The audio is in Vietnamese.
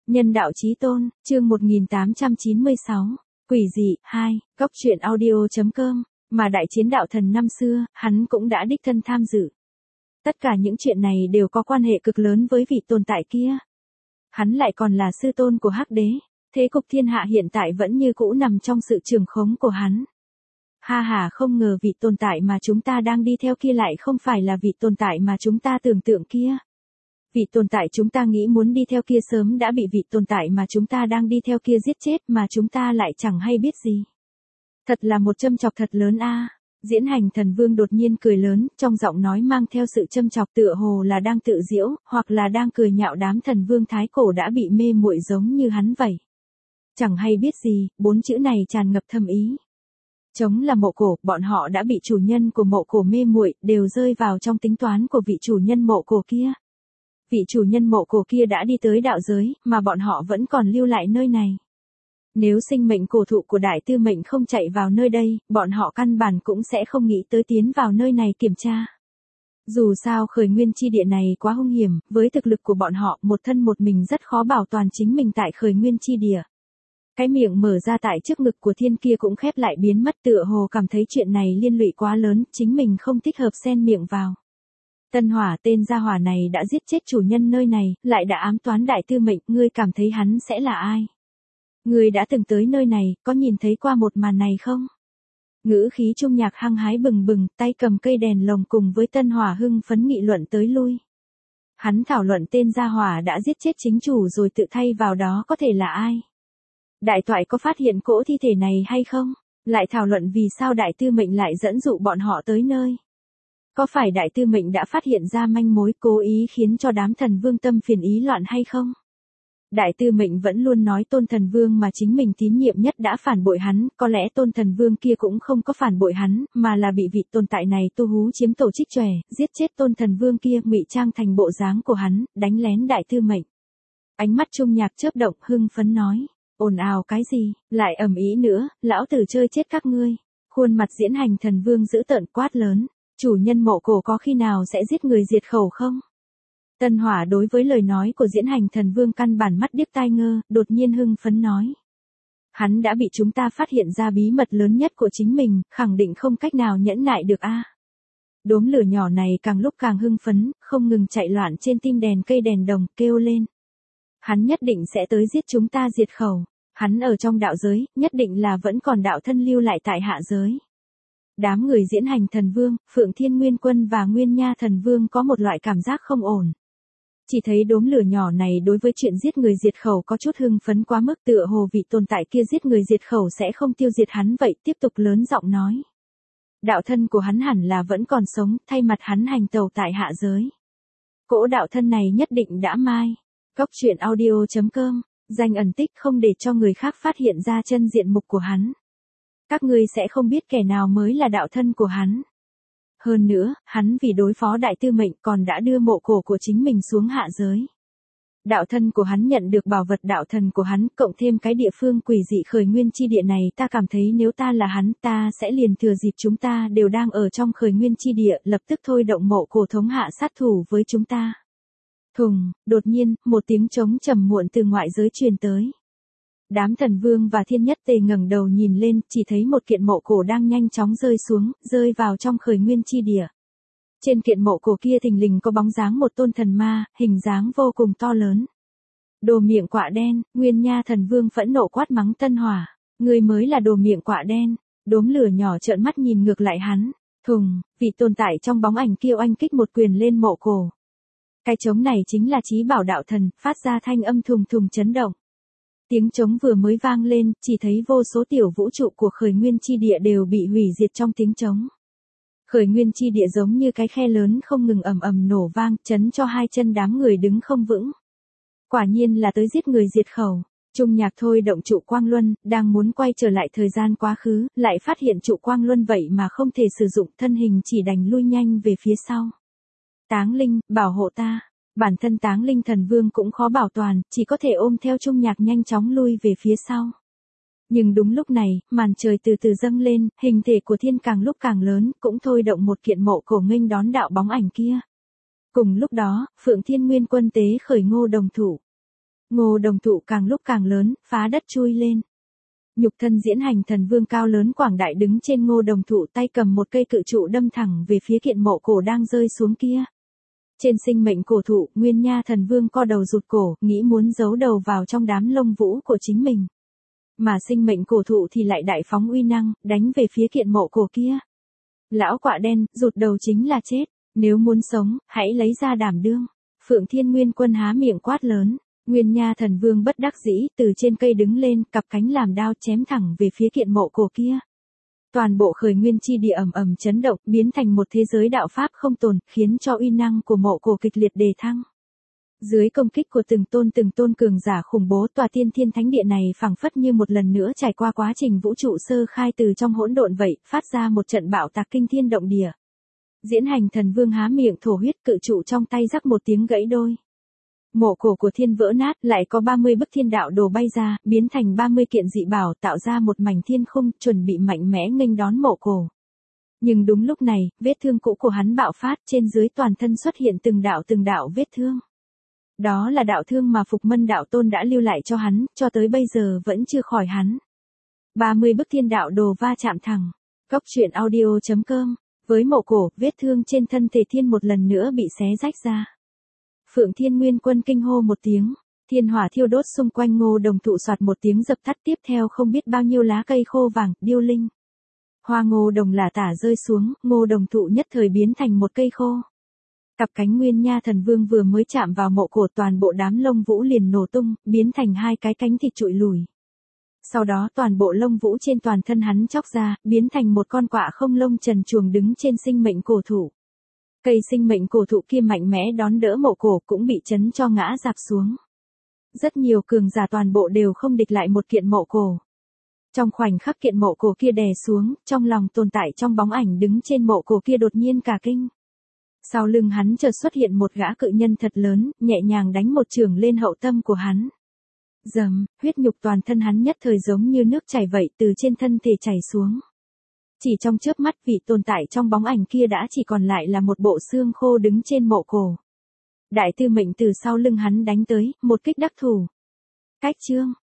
Nhân đạo chí tôn, chương 1896, quỷ dị, 2, góc truyện audio.com, mà đại chiến đạo thần năm xưa, hắn cũng đã đích thân tham dự. Tất cả những chuyện này đều có quan hệ cực lớn với vị tồn tại kia. Hắn lại còn là sư tôn của Hắc Đế, thế cục thiên hạ hiện tại vẫn như cũ nằm trong sự trường khống của hắn. Ha ha, không ngờ vị tồn tại mà chúng ta đang đi theo kia lại không phải là vị tồn tại mà chúng ta tưởng tượng kia. Vị tồn tại chúng ta nghĩ muốn đi theo kia sớm đã bị vị tồn tại mà chúng ta đang đi theo kia giết chết mà chúng ta lại chẳng hay biết gì. Thật là một châm chọc thật lớn a. Diễn Hành Thần Vương đột nhiên cười lớn, trong giọng nói mang theo sự châm chọc tựa hồ là đang tự giễu, hoặc là đang cười nhạo đám thần vương thái cổ đã bị mê muội giống như hắn vậy. Chẳng hay biết gì, 4 chữ này tràn ngập thâm ý. Chống là mộ cổ, bọn họ đã bị chủ nhân của mộ cổ mê muội, đều rơi vào trong tính toán của vị chủ nhân mộ cổ kia. Vị chủ nhân mộ cổ kia đã đi tới đạo giới, mà bọn họ vẫn còn lưu lại nơi này. Nếu sinh mệnh cổ thụ của đại tư mệnh không chạy vào nơi đây, bọn họ căn bản cũng sẽ không nghĩ tới tiến vào nơi này kiểm tra. Dù sao khởi nguyên chi địa này quá hung hiểm, với thực lực của bọn họ một thân một mình rất khó bảo toàn chính mình tại khởi nguyên chi địa. Cái miệng mở ra tại trước ngực của thiên kia cũng khép lại biến mất, tựa hồ cảm thấy chuyện này liên lụy quá lớn, chính mình không thích hợp xen miệng vào. Tân Hỏa, tên gia hỏa này đã giết chết chủ nhân nơi này, lại đã ám toán đại tư mệnh, ngươi cảm thấy hắn sẽ là ai? Ngươi đã từng tới nơi này, có nhìn thấy qua một màn này không? Ngữ khí Trung Nhạc hăng hái bừng bừng, tay cầm cây đèn lồng cùng với Tân Hỏa hưng phấn nghị luận tới lui. Hắn thảo luận tên gia hỏa đã giết chết chính chủ rồi tự thay vào đó có thể là ai? Đại toại có phát hiện cỗ thi thể này hay không? Lại thảo luận vì sao đại tư mệnh lại dẫn dụ bọn họ tới nơi? Có phải đại tư mệnh đã phát hiện ra manh mối cố ý khiến cho đám thần vương tâm phiền ý loạn hay không? Đại tư mệnh vẫn luôn nói tôn thần vương mà chính mình tín nhiệm nhất đã phản bội hắn, có lẽ tôn thần vương kia cũng không có phản bội hắn, mà là bị vị tồn tại này tu hú chiếm tổ trích chòe, giết chết tôn thần vương kia, ngụy trang thành bộ dáng của hắn, đánh lén đại tư mệnh. Ánh mắt Trung Nhạc chớp động, hưng phấn nói, ồn ào cái gì, lại ầm ĩ nữa, lão tử chơi chết các ngươi. Khuôn mặt Diễn Hành Thần Vương dữ tợn quát lớn, chủ nhân mộ cổ có khi nào sẽ giết người diệt khẩu không? Tân Hỏa đối với lời nói của Diễn Hành Thần Vương căn bản mắt điếc tai ngơ, đột nhiên hưng phấn nói. Hắn đã bị chúng ta phát hiện ra bí mật lớn nhất của chính mình, khẳng định không cách nào nhẫn nại được a. Đốm lửa nhỏ này càng lúc càng hưng phấn, không ngừng chạy loạn trên tim đèn cây đèn đồng, kêu lên. Hắn nhất định sẽ tới giết chúng ta diệt khẩu. Hắn ở trong đạo giới, nhất định là vẫn còn đạo thân lưu lại tại hạ giới. Đám người Diễn Hành Thần Vương, Phượng Thiên Nguyên Quân và Nguyên Nha Thần Vương có một loại cảm giác không ổn. Chỉ thấy đốm lửa nhỏ này đối với chuyện giết người diệt khẩu có chút hưng phấn quá mức, tựa hồ vị tồn tại kia giết người diệt khẩu sẽ không tiêu diệt hắn vậy, tiếp tục lớn giọng nói. Đạo thân của hắn hẳn là vẫn còn sống, thay mặt hắn hành tẩu tại hạ giới. Cỗ đạo thân này nhất định đã mai. Góc truyện audio.com, danh ẩn tích không để cho người khác phát hiện ra chân diện mục của hắn. Các ngươi sẽ không biết kẻ nào mới là đạo thân của hắn. Hơn nữa, hắn vì đối phó đại tư mệnh còn đã đưa mộ cổ của chính mình xuống hạ giới. Đạo thân của hắn nhận được bảo vật đạo thần của hắn, cộng thêm cái địa phương quỷ dị khởi nguyên chi địa này, ta cảm thấy nếu ta là hắn, ta sẽ liền thừa dịp chúng ta đều đang ở trong khởi nguyên chi địa, lập tức thôi động mộ cổ thống hạ sát thủ với chúng ta. Thùng, đột nhiên, một tiếng trống trầm muộn từ ngoại giới truyền tới. Đám thần vương và thiên nhất tề ngẩng đầu nhìn lên, chỉ thấy một kiện mộ cổ đang nhanh chóng rơi xuống, rơi vào trong khởi nguyên chi địa. Trên kiện mộ cổ kia thình lình có bóng dáng một tôn thần ma, hình dáng vô cùng to lớn. Đồ miệng quạ đen, Nguyên Nha Thần Vương phẫn nộ quát mắng Tân Hỏa, người mới là đồ miệng quạ đen. Đốm lửa nhỏ trợn mắt nhìn ngược lại hắn. Thùng, vị tồn tại trong bóng ảnh kia oanh kích một quyền lên mộ cổ. Cái trống này chính là Chí Bảo đạo thần, phát ra thanh âm thùng thùng chấn động. Tiếng trống vừa mới vang lên, chỉ thấy vô số tiểu vũ trụ của khởi nguyên chi địa đều bị hủy diệt trong tiếng trống. Khởi nguyên chi địa giống như cái khe lớn không ngừng ầm ầm nổ vang, chấn cho hai chân đám người đứng không vững. Quả nhiên là tới giết người diệt khẩu. Trung Nhạc thôi động trụ quang luân, đang muốn quay trở lại thời gian quá khứ, lại phát hiện trụ quang luân vậy mà không thể sử dụng, thân hình chỉ đành lui nhanh về phía sau. Táng Linh, bảo hộ ta. Bản thân Táng Linh Thần Vương cũng khó bảo toàn, chỉ có thể ôm theo Trung Nhạc nhanh chóng lui về phía sau. Nhưng đúng lúc này, màn trời từ từ dâng lên, hình thể của thiên càng lúc càng lớn, cũng thôi động một kiện mộ cổ nghênh đón đạo bóng ảnh kia. Cùng lúc đó, Phượng Thiên Nguyên Quân tế khởi Ngô Đồng Thủ. Ngô Đồng Thụ càng lúc càng lớn, phá đất chui lên. Nhục thân diễn hành thần vương cao lớn quảng đại đứng trên Ngô Đồng Thụ, tay cầm một cây cự trụ đâm thẳng về phía kiện mộ cổ đang rơi xuống kia. Trên sinh mệnh cổ thụ, Nguyên Nha thần vương co đầu rụt cổ, nghĩ muốn giấu đầu vào trong đám lông vũ của chính mình. Mà sinh mệnh cổ thụ thì lại đại phóng uy năng, đánh về phía kiện mộ cổ kia. Lão quạ đen, rụt đầu chính là chết, nếu muốn sống, hãy lấy ra đảm đương. Phượng Thiên Nguyên Quân há miệng quát lớn. Nguyên Nha thần vương bất đắc dĩ, từ trên cây đứng lên, cặp cánh làm đao chém thẳng về phía kiện mộ cổ kia. Toàn bộ khởi nguyên chi địa ầm ầm chấn động, biến thành một thế giới đạo pháp không tồn, khiến cho uy năng của mộ cổ kịch liệt đề thăng. Dưới công kích của từng tôn cường giả khủng bố, tòa tiên thiên thánh địa này phảng phất như một lần nữa trải qua quá trình vũ trụ sơ khai từ trong hỗn độn vậy, phát ra một trận bạo tạc kinh thiên động địa. Diễn hành thần vương há miệng thổ huyết, cự trụ trong tay rắc một tiếng gãy đôi. Mộ cổ của thiên vỡ nát, lại có 30 bức thiên đạo đồ bay ra, biến thành 30 kiện dị bảo, tạo ra một mảnh thiên khung, chuẩn bị mạnh mẽ nghênh đón mộ cổ. Nhưng đúng lúc này, vết thương cũ của hắn bạo phát, trên dưới toàn thân xuất hiện từng đạo vết thương. Đó là đạo thương mà Phục Mân đạo tôn đã lưu lại cho hắn, cho tới bây giờ vẫn chưa khỏi hắn. 30 bức thiên đạo đồ va chạm thẳng. Góc truyện audio.com. Với mộ cổ, vết thương trên thân thể thiên một lần nữa bị xé rách ra. Phượng Thiên Nguyên Quân kinh hô một tiếng, thiên hỏa thiêu đốt xung quanh Ngô Đồng Thụ, soạt một tiếng dập tắt, tiếp theo không biết bao nhiêu lá cây khô vàng, điêu linh. Hoa Ngô Đồng lả tả rơi xuống, Ngô Đồng Thụ nhất thời biến thành một cây khô. Cặp cánh Nguyên Nha thần vương vừa mới chạm vào mộ cổ, toàn bộ đám lông vũ liền nổ tung, biến thành hai cái cánh thịt trụi lùi. Sau đó toàn bộ lông vũ trên toàn thân hắn chóc ra, biến thành một con quạ không lông trần truồng đứng trên sinh mệnh cổ thụ. Cây sinh mệnh cổ thụ kia mạnh mẽ đón đỡ mộ cổ, cũng bị chấn cho ngã rạp xuống. Rất nhiều cường giả toàn bộ đều không địch lại một kiện mộ cổ. Trong khoảnh khắc kiện mộ cổ kia đè xuống, trong lòng tồn tại trong bóng ảnh đứng trên mộ cổ kia đột nhiên cả kinh. Sau lưng hắn chợt xuất hiện một gã cự nhân thật lớn, nhẹ nhàng đánh một chưởng lên hậu tâm của hắn. Dầm, huyết nhục toàn thân hắn nhất thời giống như nước chảy vậy, từ trên thân thể chảy xuống. Chỉ trong chớp mắt, vị tồn tại trong bóng ảnh kia đã chỉ còn lại là một bộ xương khô đứng trên mộ cổ. Đại tư mệnh từ sau lưng hắn đánh tới, một kích đắc thủ. Cách chương